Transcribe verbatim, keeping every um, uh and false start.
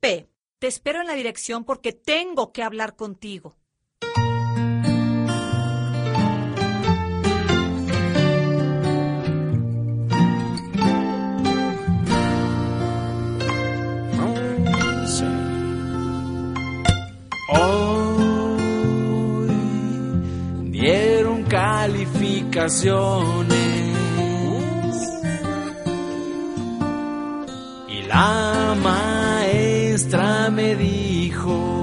Pepe, te espero en la dirección porque tengo que hablar contigo. Hoy dieron calificaciones y la maestra me dijo: